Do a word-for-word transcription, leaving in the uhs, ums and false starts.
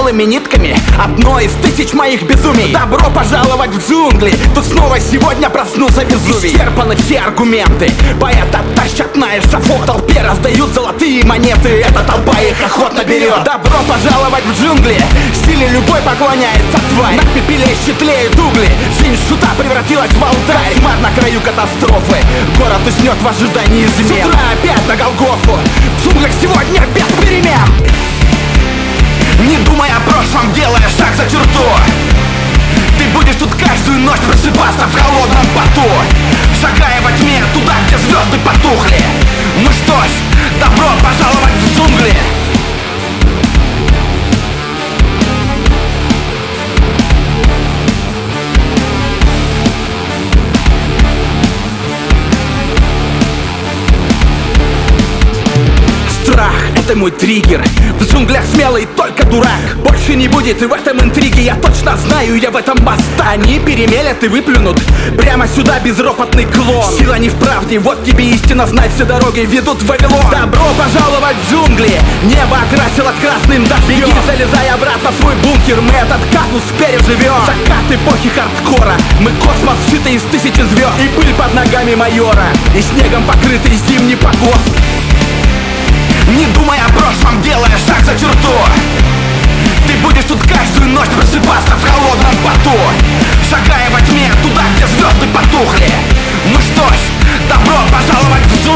алыми нитками одно из тысяч моих безумий. Добро пожаловать в джунгли. Тут снова сегодня проснулся Везувий. Исчерпаны все аргументы, поэт оттащат на эшафот. Толпе раздают золотые монеты, эта толпа их охотно берет. Добро пожаловать в джунгли. Силе любой поклоняется тварь. На пепелище тлеют угли. Жизнь шута превратилась в алтарь. Тьма на краю катастрофы. Город уснет в ожидании измен. С утра опять на Голгофу. В джунглях сегодня без перемен. Не думай о прошлом, делая шаг за черту. Ты будешь тут каждую ночь просыпаться в холодном поту, шагая во тьме туда, где звезды потухли. Ну что ж, добро пожаловать в джунгли. Страх — это мой триггер. В джунглях смелый только дурак. Больше не будет и в этом интриги. Я точно знаю, я в этом баста. Они перемелят и выплюнут прямо сюда безропотный клон. Сила не в правде, вот тебе истина. Знай, все дороги ведут в Вавилон. Добро пожаловать в джунгли. Небо окрасило красным дождем. Беги, залезай обратно в свой бункер. Мы этот кактус переживем. Закат эпохи хардкора. Мы космос, сшитый из тысячи звезд. И пыль под ногами майора. И снегом покрытый зимний погост. Не думай о прошлом, делая шаг за черту. Ты будешь тут каждую ночь просыпаться в холодном поту, шагая во тьме туда, где звезды потухли. Ну что ж, добро пожаловать в джунгли.